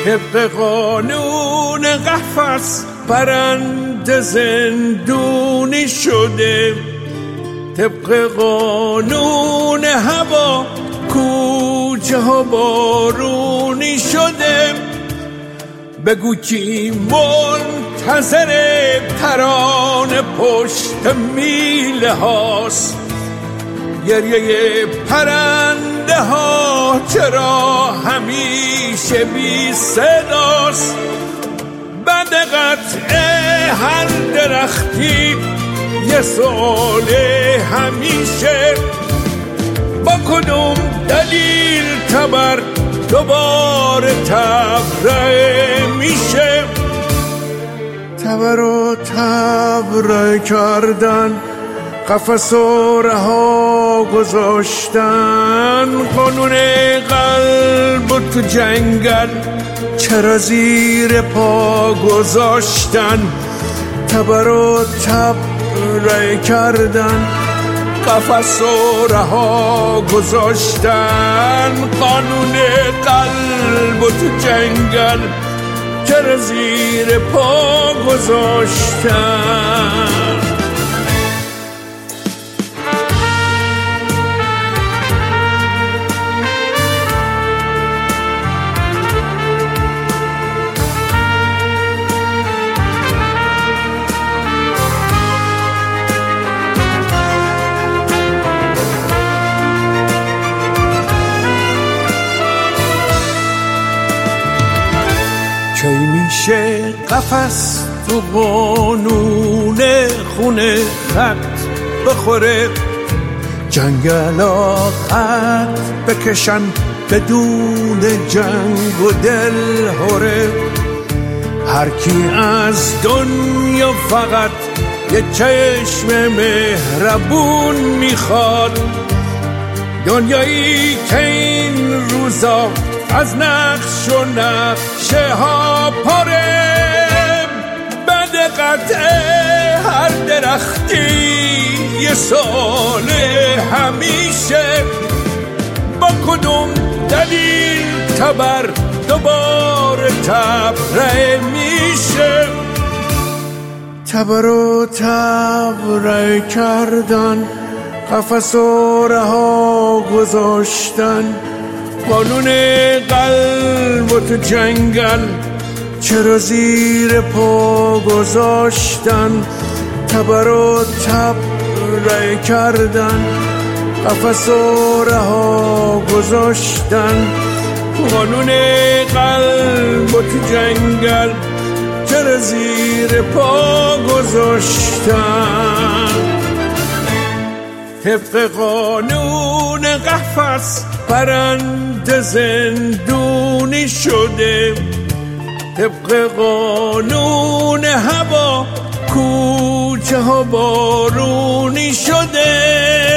طبق قانون قفس پرنده زندونی شده، طبق قانون هوا کوچه ها بارونی شده. بگو کی منتظر ترانه پشت میله هاست، گریه پرنده ها چرا همیشه بی صداست. بعد قطع هر درختی یه سؤال همیشه، با کدوم دلیل تبر دوباره تبرئه میشه؟ تبر و تبرئه کردن، قفس و رها گذاشتن، قانون قلب و تو جنگل چرا زیر پا گذاشتن؟ تبر و تبرئه کردن، قفس و رها گذاشتن، قانون قلب و تو جنگل چرا زیر پا گذاشتن؟ کی میشه قفس تو قانون خونه خط بخوره، جنگلا خط بکشن بدون جنگ و دل هره؟ هر کی از دنیا فقط یه چشم مهربون میخواد، دنیایی که این روزا از نقش و نقشه ها پاره. بعد قطع هر درختی یه سال همیشه، با کدوم دلیل تبر دوباره تبرئه میشه؟ تبر و تبرئه کردن، قفس و رها گذاشتن، قانون قلب و تو جنگل چرا زیر پا گذاشتن؟ تبر و تبرئه کردن، قفس و رها گذاشتن، قانون قلب و تو جنگل چرا زیر پا گذاشتن؟ طبق قانون قفس پرنده زندونی شده، طبق قانون هوا کوچه ها بارونی شده.